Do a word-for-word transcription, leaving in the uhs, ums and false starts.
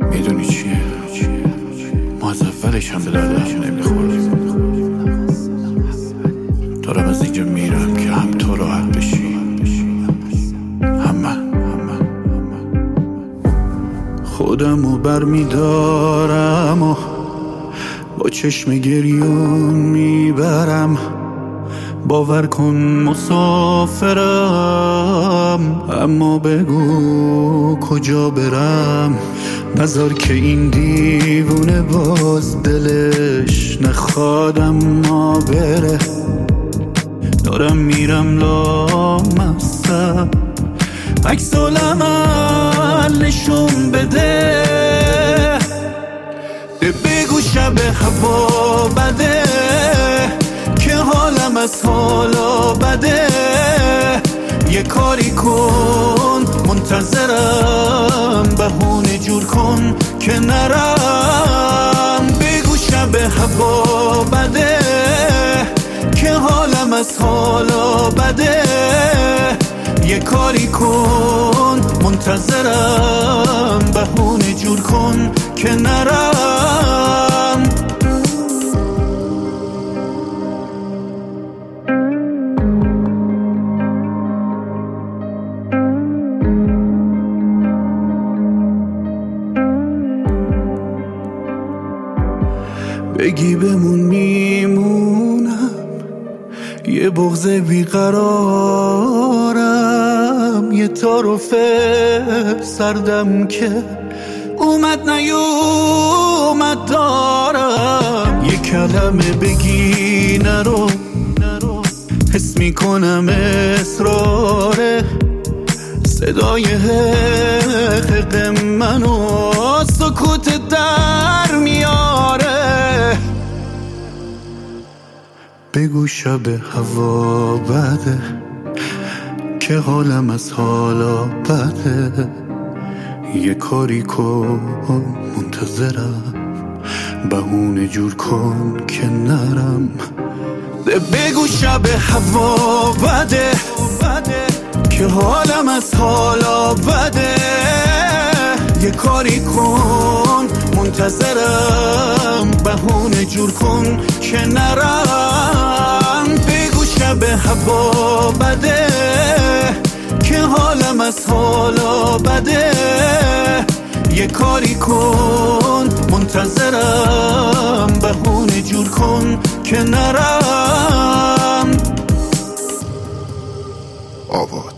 میدونی چیه؟ ما از اولش هم به دردش نمیخوردیم. دارم از اینجا میرم که هم تو راحت بشی هم من. خودمو بر میدارم و با چشم گریون میبرم. باور کن مسافرم، اما بگو کجا برم. نذار که این دیوونه باز دلش نخوادم ما بره. دارم میرم لامصب، عکس العمل نشون بده. بگو شب هوا بده که حالم از حالا بده. یه کاری کن منتظرم، بهونه جور کن که نرم. بگو شب هوا بده که حالم از حالا بده. یه کاری کن منتظرم، بهونه جور کن که نرم. بگی بمون میمونم، یه بغض بیقرارم. یه تعارف سردم که اومد نیومد دارم. یه کلمه بگی نرو، حس میکنم اصراره. صدای حق منو سکوت در میاره. بگو شب هوا بده که حالم از حالا بده. یه کاری کن منتظرم، بهونه جور کن که نرم. بگو شب هوا بده که حالم از حالا بده. یه کاری کن منتظرم، بهونه جور کن که نرم. بگو شب هوا بده که حالم از حالا بده. یه کاری کن منتظرم، بهونه جور کن که نرم. آباد